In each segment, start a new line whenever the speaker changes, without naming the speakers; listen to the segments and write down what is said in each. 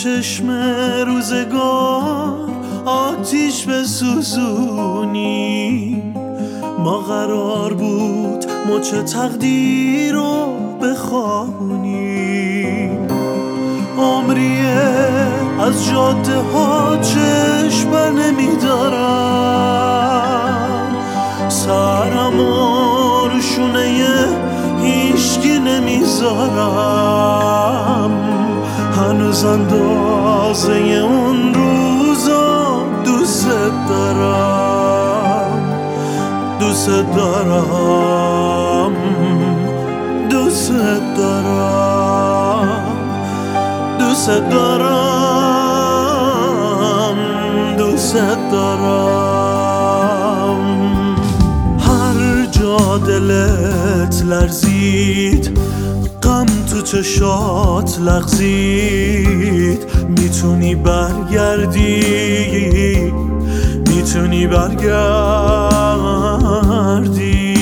چشم روزگار آتیش بسوزونیم. ما قرار بود مچ تقدیر رو بخوابونیم. عمریه از جاده ها چشم بر نمیدارم، سرم رو شونه هیچکی نمیذارم. هنوز اندازه اون روزا دوست دارم، دوست دارم، دوست دارم، دوست دارم، دوست دارم. هر جا دلت لرزید، غم تو چشات لغزید، میتونی برگردی، میتونی برگردی.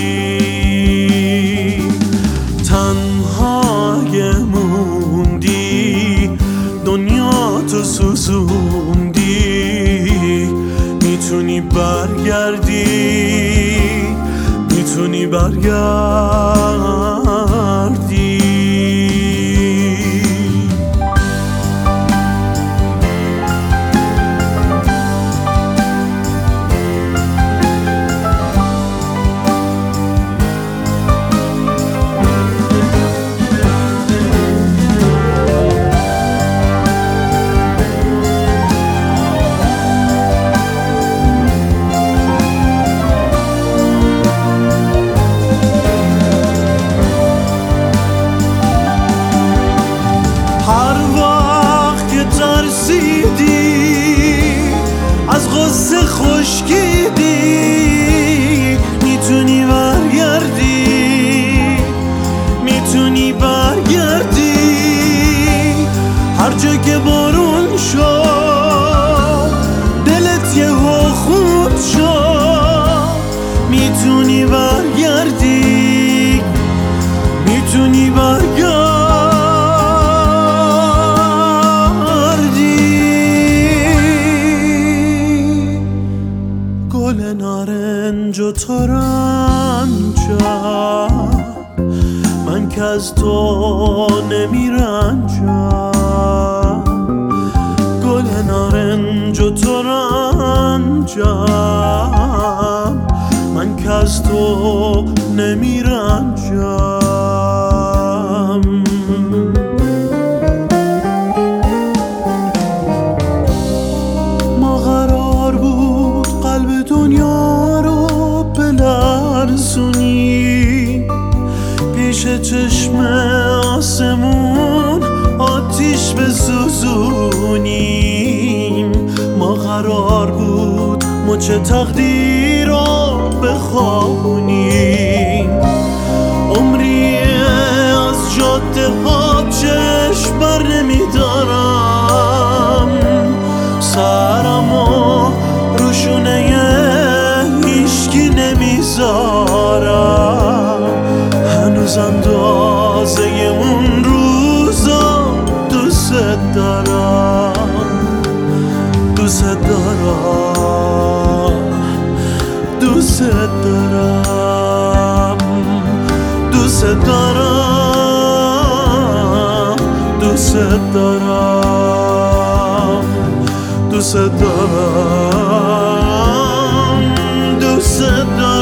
تنهای موندی، دنیا تو سوزوندی، میتونی برگردی، میتونی برگردی. هر وقت که ترسیدی، از غصه خشکیدی، میتونی برگردی، میتونی برگردی. هر جا که بارون شد، دلت یهو خون شد، میتونی برگردی، میتونی برگردی. گل نارنج و ترنجم، من که از تو نمیرنجم. گل نارنج و ترنجم، من که از تو نمیرنجم. ما قرار بود قلب دنیا رو بلرزونی، پیش چشم آسمون آتیش بسوزونیم. ما قرار بود مچ تقدیر رو بخوابونیم. عمریه از جاده ها چشم بر نمیدارم، سرمو رو شونه هیچکی نمیذارم. هنوز اندازه اون روزا دوست دارم، دوست دارم، دوست دارم، دوست دارم، دوست دارم، دوست دارم، دوست دارم.